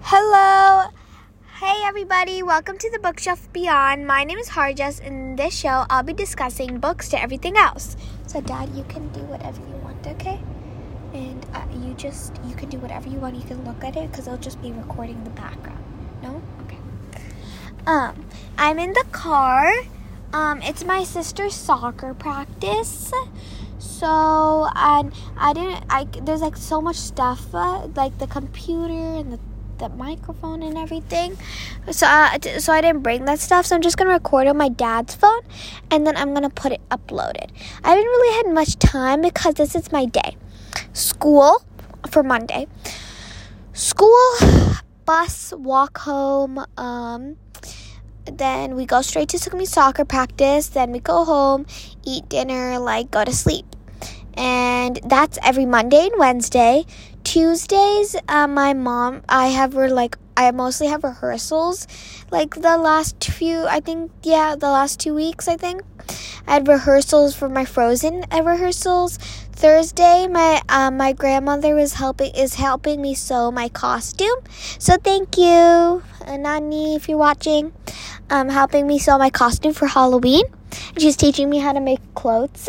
Hello! Hey everybody, welcome to the Bookshelf Beyond. My name is Harjas. In this show, I'll be discussing books to everything else. So Dad, you can do whatever you want, okay? And you can do whatever you want. You can look at it because I'll just be recording the background. No? Okay. I'm in the car. It's my sister's soccer practice. So, there's like so much stuff, like the computer and the microphone and everything. So I didn't bring that stuff. So I'm just going to record on my dad's phone and then I'm going to upload it. I haven't really had much time because this is my day. School for Monday. School, bus, walk home, then we go straight to Sukumi soccer practice. Then we go home, eat dinner, go to sleep. And that's every Monday and Wednesday. Tuesdays, I mostly have rehearsals. The last 2 weeks, I think. I had rehearsals for my Frozen rehearsals. Thursday, my grandmother is helping me sew my costume. So thank you, Nani, if you're watching. Helping me sew my costume for Halloween. She's teaching me how to make clothes.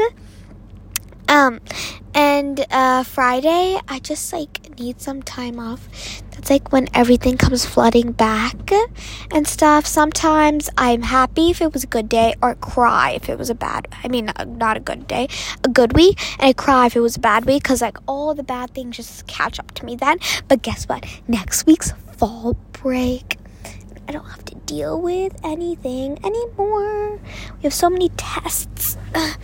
And Friday, I just need some time off. That's when everything comes flooding back and stuff. Sometimes I'm happy if it was a good day, or cry if it was not a good day, a good week, and I cry if it was a bad week, because all the bad things just catch up to me then. But guess what? Next week's fall break. I don't have to deal with anything anymore. We have so many tests.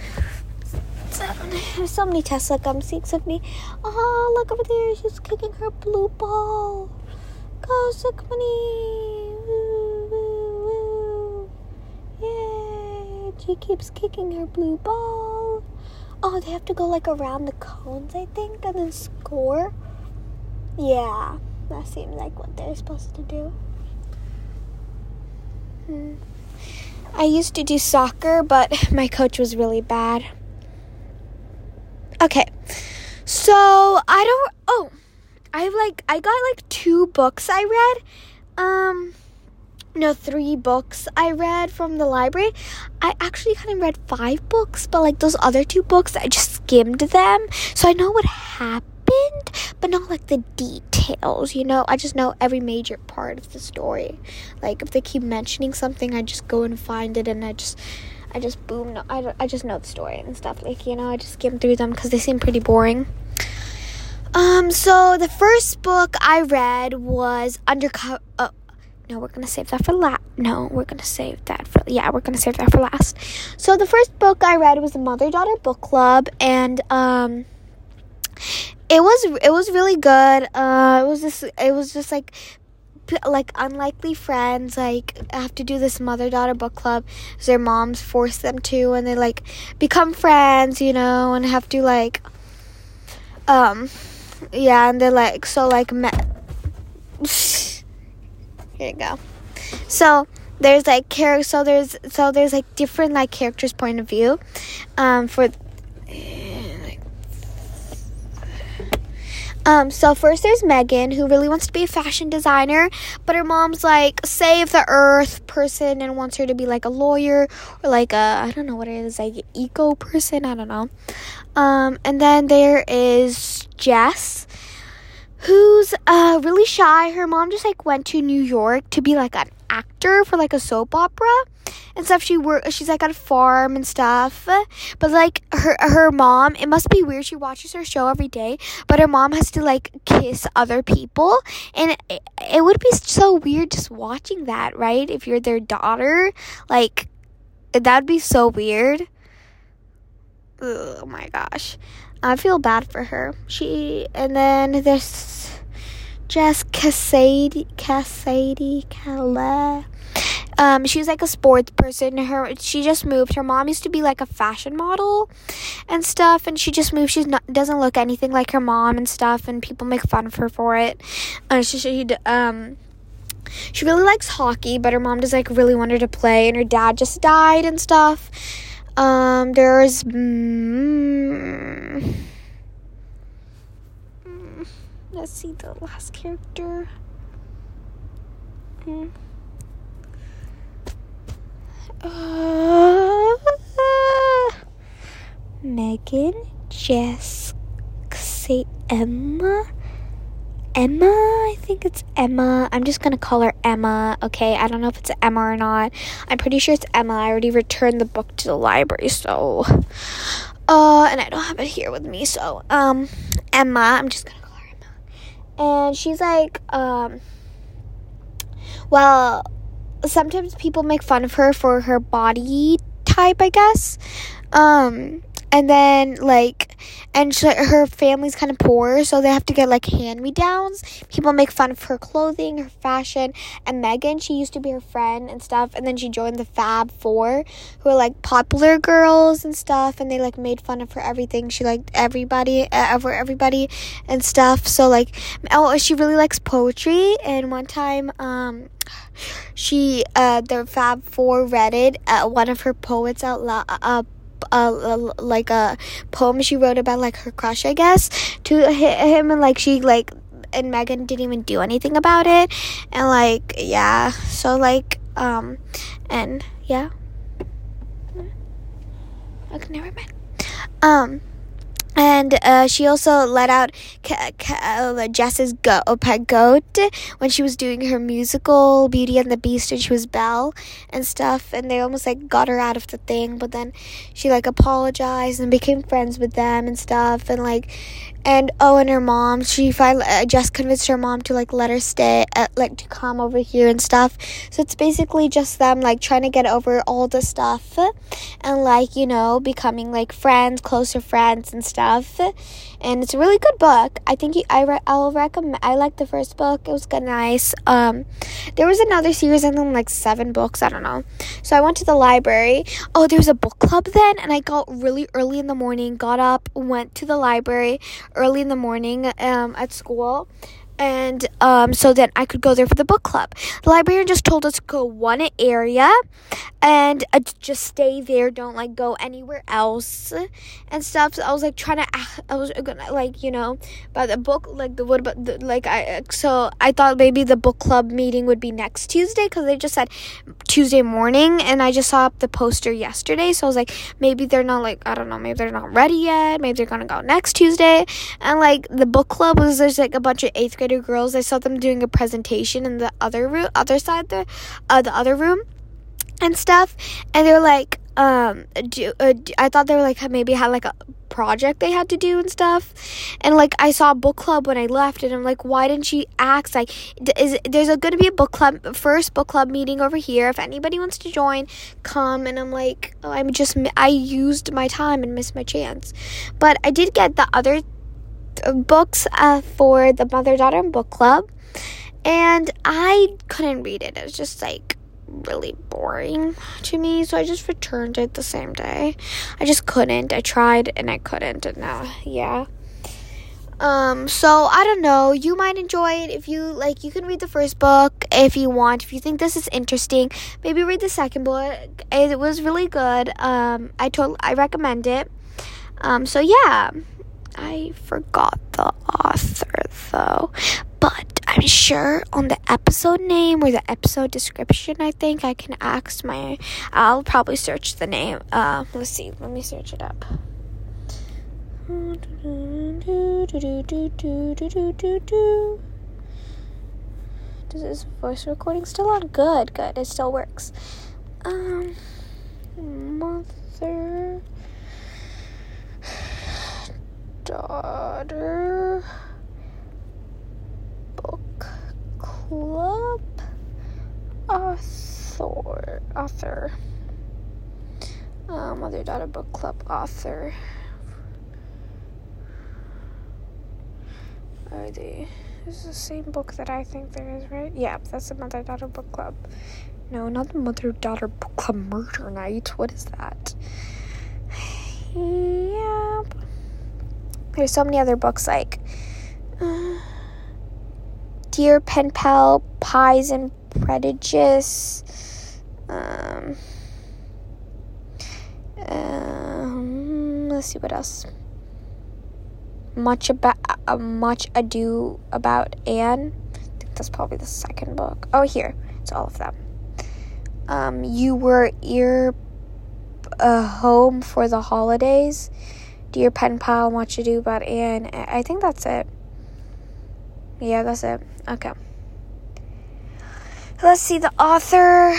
There's so many tests. I'm seeing Sukmi. Oh, look over there. She's kicking her blue ball. Go, Sukmi. Woo, woo, woo. Yay. She keeps kicking her blue ball. Oh, they have to go around the cones, I think, and then score. Yeah, that seems like what they're supposed to do. I used to do soccer, but my coach was really bad. Okay, so I got 2 books I read. 3 books I read from the library. I actually kind of read 5 books, but those other 2 books, I just skimmed them. So I know what happened, but not the details, I just know every major part of the story. If they keep mentioning something, I just go and find it, and I just know the story and stuff. I just skim through them because they seem pretty boring. So the first book I read was Undercover. No, we're gonna save that for last. We're gonna save that for last. So the first book I read was the Mother-Daughter Book Club, and it was really good. It was just unlikely friends have to do this Mother-Daughter Book Club because their moms force them to, and they become friends, and have to and they're here you go. So there's there's different characters' point of view so first there's Megan, who really wants to be a fashion designer, but her mom's save the earth person and wants her to be a lawyer, or I don't know what it is, eco person, I don't know. And then there is Jess, who's really shy. Her mom just went to New York to be an actor for a soap opera and stuff. She's at a farm and stuff, but her mom, it must be weird, she watches her show every day, but her mom has to kiss other people, and it would be so weird just watching that, right? If you're their daughter, that'd be so weird. Oh my gosh, I feel bad for her. And then there's Jess Cassidy. She's a sports person. She just moved. Her mom used to be a fashion model and stuff, and she just moved. Doesn't look anything like her mom and stuff, and people make fun of her for it. She really likes hockey, but her mom just really want her to play, and her dad just died and stuff. There's let's see the last character. Megan, Jess, say Emma. I think it's Emma. I'm just gonna call her Emma, okay? I don't know if it's Emma or not. I'm pretty sure it's Emma. I already returned the book to the library, so and I don't have it here with me, so Emma, I'm just gonna call her Emma. And she's like, well, sometimes people make fun of her for her body type, I guess. And then, her family's kind of poor, so they have to get, hand-me-downs. People make fun of her clothing, her fashion, and Megan, she used to be her friend and stuff, and then she joined the Fab Four, who are, popular girls and stuff, and they, made fun of her everything. She liked everybody and stuff, so, she really likes poetry, and one time, the Fab Four read it, one of her poets out loud, a poem she wrote about her crush, I guess, to him, and and Megan didn't even do anything about it, and yeah, so and yeah, okay, never mind. And she also let out Jess's pet goat when she was doing her musical Beauty and the Beast, and she was Belle and stuff, and they almost got her out of the thing, but then she apologized and became friends with them and stuff, and her mom, she finally Jess convinced her mom to let her stay, to come over here and stuff. So it's basically just them trying to get over all the stuff, and becoming closer friends and stuff. And it's a really good book. I think I'll recommend. I liked the first book. It was good, nice. There was another series, and then 7 books. I don't know. So I went to the library. Oh, there was a book club then, and I got really early in the morning. Got up, went to the library early in the morning at school. And so then I could go there for the book club. The librarian just told us to go one area and just stay there. Don't go anywhere else and stuff. So I was gonna about the book, so I thought maybe the book club meeting would be next Tuesday, because they just said Tuesday morning, and I just saw up the poster yesterday. So I was maybe they're not I don't know, maybe they're not ready yet. Maybe they're gonna go next Tuesday. And the book club was there's a bunch of 8th grade girls. I saw them doing a presentation in the other room and stuff, and they were I thought they were maybe had a project they had to do and stuff, and I saw a book club when I left, and I'm why didn't she ask there's going to be a first book club meeting over here, if anybody wants to join, come. And I'm I used my time and missed my chance. But I did get the other books for the mother-daughter book club, and I couldn't read it. It was just really boring to me, so I just returned it the same day. I just couldn't. I tried and I couldn't, and yeah. So I don't know, you might enjoy it if you you can read the first book if you want. If you think this is interesting, maybe read the second book. It was really good. I recommend it. So yeah, I forgot the author though, but I'm sure on the episode name or the episode description, I think I can ask I'll probably search the name. Let's see, let me search it up. Does this voice recording still on? Good, it still works. Mother Daughter Book Club author. Mother Daughter Book Club author. Is the same book that I think there is, right? Yeah, that's the Mother Daughter Book Club. No, not the Mother Daughter Book Club Murder Night. What is that? Yeah. There's so many other books Dear Pen Pal, Pies and Prejudice. Let's see what else. Much Ado About Anne. I think that's probably the second book. Oh, here. It's all of them. You were home for the holidays. Dear pen pal, what you do about Anne? I think that's it. Yeah, that's it. Okay. Let's see the author.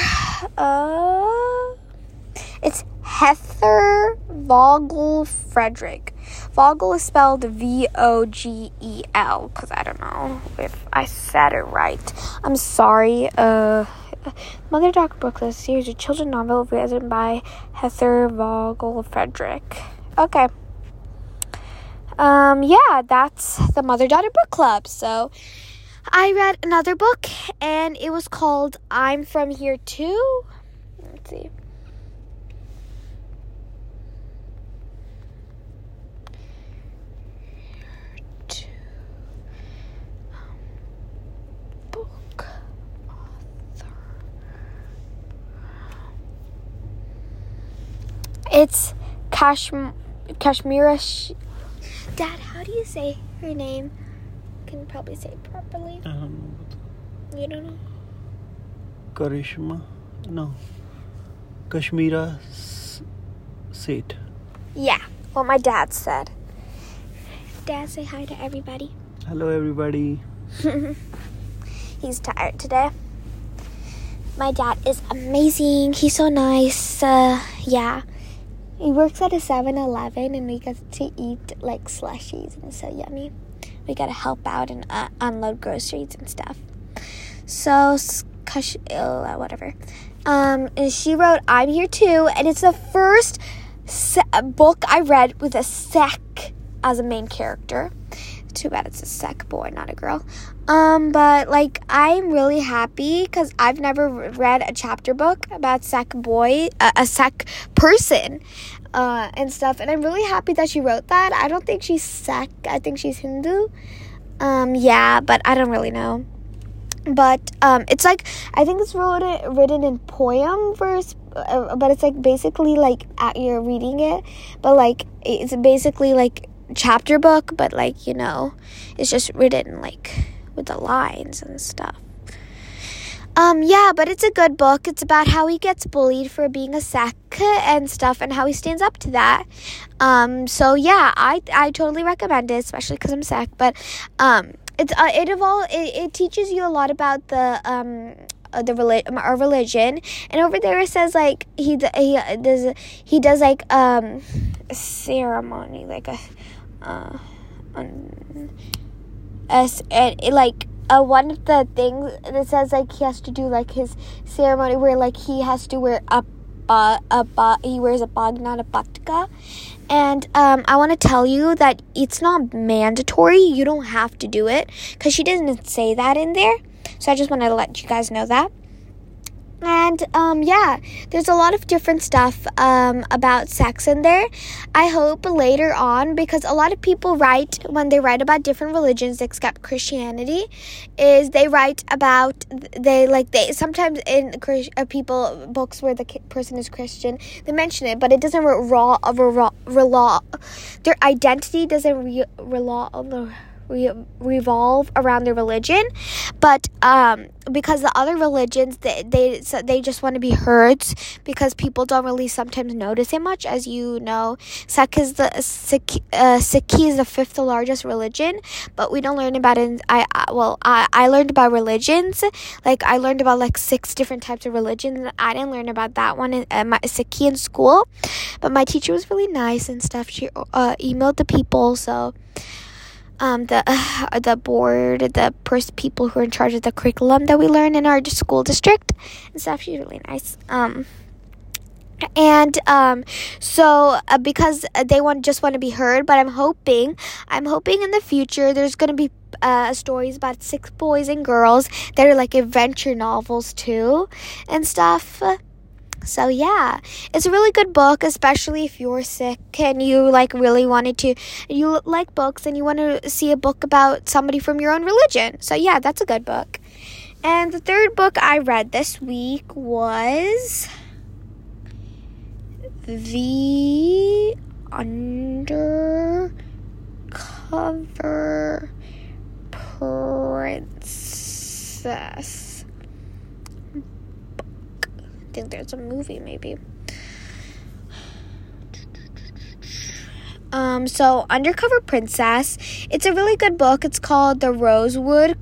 It's Heather Vogel Frederick. Vogel is spelled Vogel, because I don't know if I said it right. I'm sorry. Mother Dog Brooklyn series of children's novel written by Heather Vogel Frederick. Okay. Yeah, that's the Mother-Daughter Book Club. So, I read another book, and it was called I'm From Here Too. Let's see. Book author. It's Kashmira. Dad, how do you say her name? Can you probably say it properly? You don't know? Karishma? No. Kashmira Seth. Yeah, what my dad said. Dad, say hi to everybody. Hello, everybody. He's tired today. My dad is amazing. He's so nice. Yeah. He works at a 7-Eleven, and we get to eat, like, slushies, and it's so yummy. We gotta help out and unload groceries and stuff. So, whatever. And she wrote I'm Here Too, and it's the first book I read with a sec as a main character. Too bad it's a sec boy, not a girl. But, like, I'm really happy because I've never read a chapter book about sec boy, a sec person, and stuff. And I'm really happy that she wrote that. I don't think she's sec. I think she's Hindu. Yeah, but I don't really know. But, it's like, I think it's written in poem verse, but it's, like, basically, like, you're reading it. But, like, it's basically, like, chapter book, but, like, you know, it's just written, like, with the lines and stuff. Yeah, but it's a good book. It's about how he gets bullied for being a sec and stuff, and how he stands up to that. So yeah, I totally recommend it, especially because I'm sec. But it teaches you a lot about our religion, and over there it says, like, he does like a ceremony, like one of the things that says, like, he has to do, like, his ceremony where, like, he has to wear he wears a bag, not a batka. And I want to tell you that it's not mandatory. You don't have to do it, because she didn't say that in there. So I just want to let you guys know that. And, yeah, there's a lot of different stuff, about sex in there. I hope later on, because a lot of people when they write about different religions except Christianity, is they write about, sometimes in books where the person is Christian, they mention it, but it doesn't their identity doesn't revolve around their religion, but because the other religions they just want to be heard, because people don't really sometimes notice it much. As you know, Sikh is the 5th largest religion, but we don't learn about it. I learned about religions, like I learned about like 6 different types of religions. I didn't learn about that one in my Sikh in school, but my teacher was really nice and stuff. She emailed the people, so the board, the people who are in charge of the curriculum that we learn in our school district and stuff. She's really nice. So because they just want to be heard, but I'm hoping in the future there's going to be stories about Sikh boys and girls that are like adventure novels too and stuff. So yeah, it's a really good book, especially if you're sick and you you like books and you want to see a book about somebody from your own religion. So yeah, that's a good book. And the third book I read this week was The Undercover Princess think there's a movie, maybe. So Undercover Princess. It's a really good book. It's called The Rosewood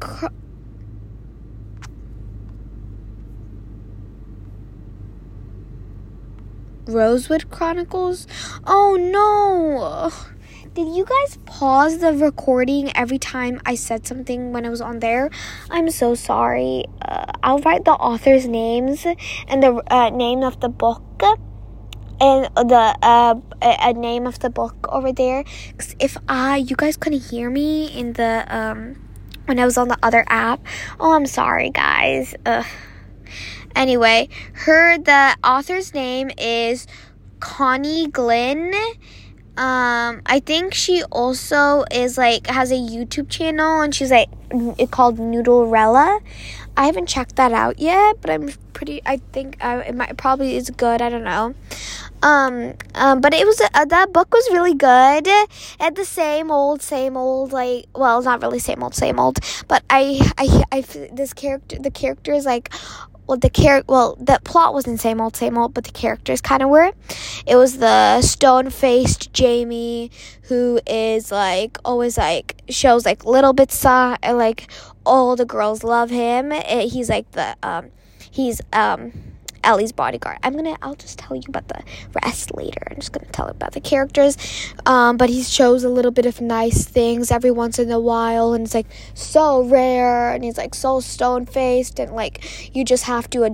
Chronicles. Oh no! Did you guys pause the recording every time I said something when I was on there? I'm so sorry. I'll write the author's names and the name of the book and the a name of the book over there. 'Cause if you guys couldn't hear me in the when I was on the other app, oh, I'm sorry, guys. Anyway, the author's name is Connie Glynn. I think she also is has a YouTube channel, and she's it's called Noodlerella. I haven't checked that out yet, but I think it probably is good. I don't know. But it was that book was really good. At the same old, well, not really same old, but the character is the plot wasn't same old, but the characters kind of were. It was the stone-faced Jamie who is always shows little bits and all the girls love him. He's he's Ellie's bodyguard. I'll just tell you about the rest later. I'm just gonna tell about the characters. But he shows a little bit of nice things every once in a while, and it's so rare, and he's so stone-faced, and you just have to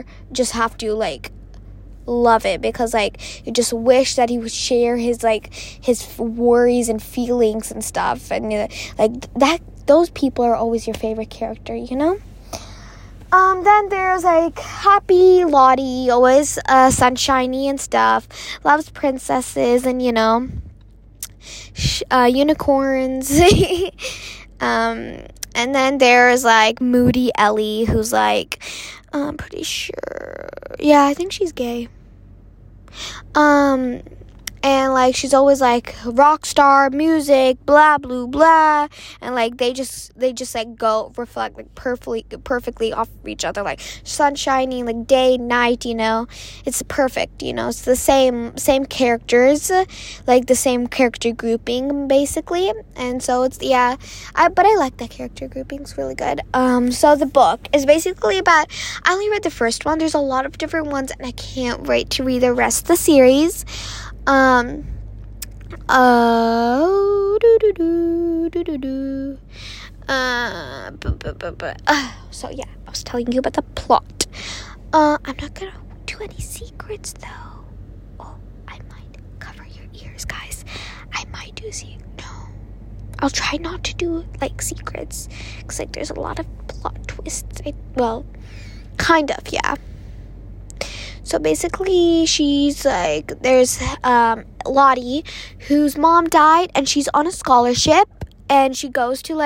love it, because you just wish that he would share his worries and feelings and stuff, and that those people are always your favorite character, you know. Then there's Happy Lottie, always sunshiny and stuff, loves princesses and unicorns. And then there's Moody Ellie, who's I'm pretty sure, yeah, I think she's gay. And she's always rock star music, blah blah blah, and they just go reflect perfectly off of each other, sun shining day night, it's perfect, it's the same characters, the same character grouping basically, and so it's but I like that character grouping. It's really good. So the book is basically about, I only read the first one. There's a lot of different ones, and I can't wait to read the rest of the series. So yeah, I was telling you about the plot. I'm not gonna do any secrets though. Oh, I might cover your ears, guys. I might do no. I'll try not to do secrets, because there's a lot of plot twists. Kind of, yeah. So basically, she's there's Lottie, whose mom died, and she's on a scholarship, and she goes to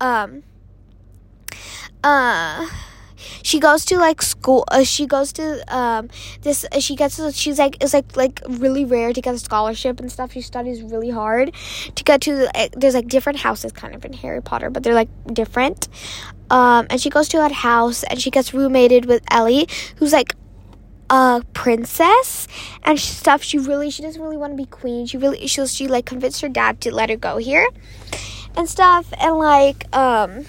she goes to school. She goes to this. She's really rare to get a scholarship and stuff. She studies really hard to get to. There's different houses kind of in Harry Potter, but they're different. And she goes to that house, and she gets roommated with Ellie, who's a princess and stuff. She doesn't really want to be queen. She convinced her dad to let her go here and stuff, and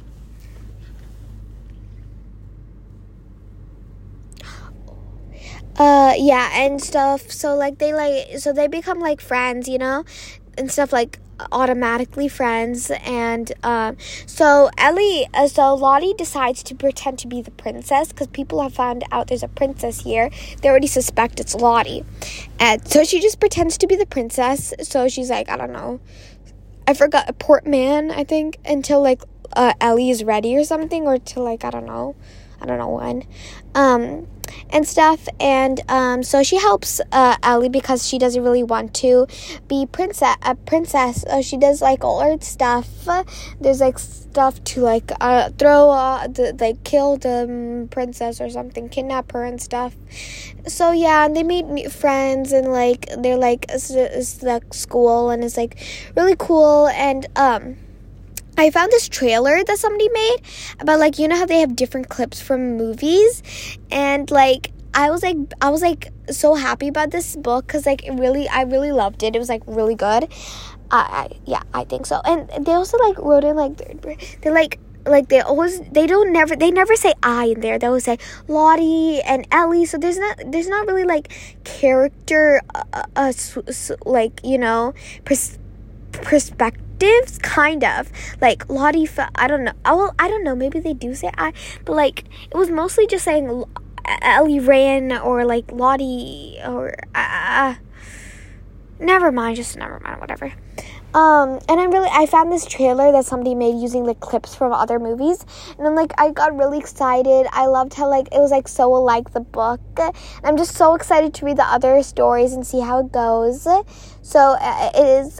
yeah, and stuff. So they become friends, and stuff, automatically friends. And so Lottie decides to pretend to be the princess, because people have found out there's a princess here. They already suspect it's Lottie, and so she just pretends to be the princess. So she's I don't know, I forgot, Port Man, I think, until Ellie is ready or something, or till I don't know when, and stuff. And so she helps Ellie, because she doesn't really want to be a princess. She does all her stuff. There's stuff to throw kill the princess or something, kidnap her and stuff. So yeah, and they meet new friends, and they're it's school, and it's really cool. And I found this trailer that somebody made about how they have different clips from movies, and I was like so happy about this book because like I really loved it. It was like really good. I think so. And they also like wrote in like they're like they never say I in there. They always say Lottie and Ellie. So there's not really like character like, you know, perspectives, kind of like Lottie. I don't know. I don't know. Maybe they do say I, but like it was mostly just saying Ellie ran or like Lottie or never mind. Whatever. And I found this trailer that somebody made using like clips from other movies, and then like I got really excited. I loved how like it was like so alike the book, and I'm just so excited to read the other stories and see how it goes. So it is.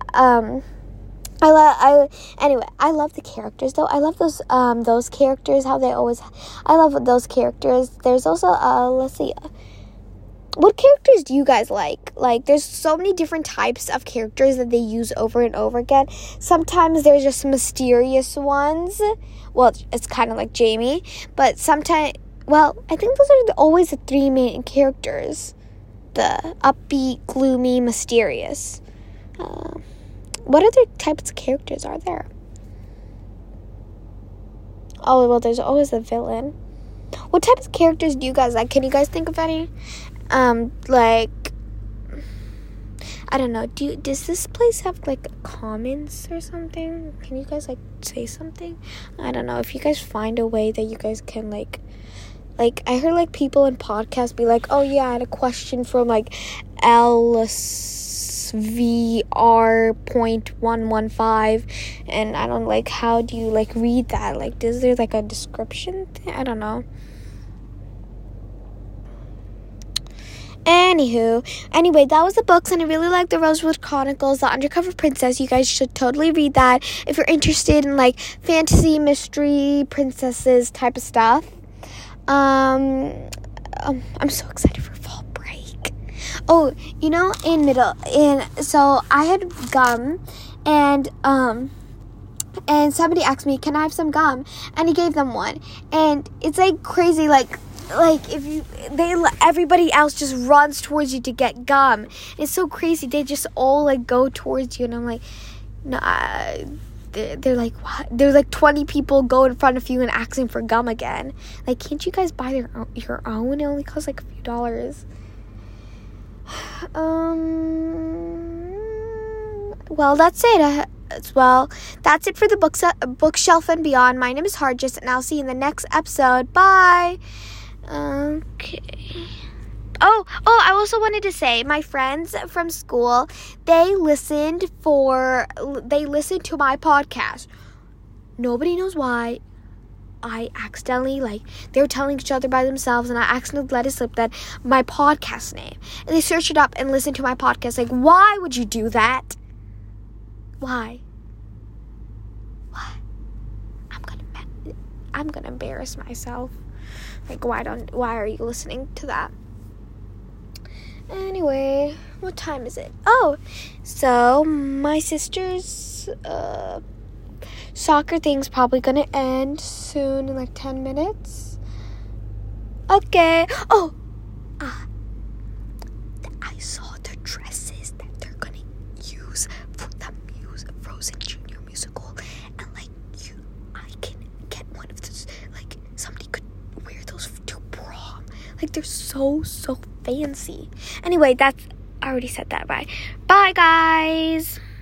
Anyway, I love the characters though. I love those characters. I love those characters. There's also let's see. What characters do you guys like? Like, there's so many different types of characters that they use over and over again. Sometimes there's just mysterious ones. Well, it's kind of like Jamie. But sometimes, well, I think those are always the three main characters. The upbeat, gloomy, mysterious. What other types of characters are there? Oh, well, there's always a villain. What types of characters do you guys like? Can you guys think of any? Like, I don't know. Does this place have like comments or something? Can you guys like say something? I don't know. If you guys find a way that you guys can like I heard like people in podcasts be like, oh yeah, I had a question from like LSVR.115, and I don't like, how do you like read that? Like, is there like a description thing? I don't know. Anyway, that was the books, and I really like the Rosewood Chronicles, The Undercover Princess. You guys should totally read that if you're interested in like fantasy, mystery, princesses type of stuff. I'm so excited for fall break. Oh, you know, so I had gum, and somebody asked me, can I have some gum? And he gave them one, and it's like crazy, like everybody else just runs towards you to get gum. It's so crazy. They just all like go towards you, and I'm like, nah. They're like, what? There's like 20 people go in front of you and asking for gum again. Like, can't you guys buy your own? It only costs like a few dollars. Well, that's it. That's it for the bookshelf and beyond. My name is Harjis, and I'll see you in the next episode. Bye. Okay. Oh, I also wanted to say, my friends from school, they listened to my podcast. Nobody knows why. I accidentally, they were telling each other by themselves, and I accidentally let it slip that my podcast name. And they searched it up and listened to my podcast. Like, why would you do that? Why? I'm gonna embarrass myself. Like, why are you listening to that? Anyway, what time is it? Oh, so my sister's soccer thing's probably gonna end soon in like 10 minutes. Okay. Oh, I saw the dresses that they're gonna use for the Frozen Junior musical, and I can get one of those. Like, somebody could wear those to prom. Like, they're so fancy. Anyway, I already said that. Bye, guys.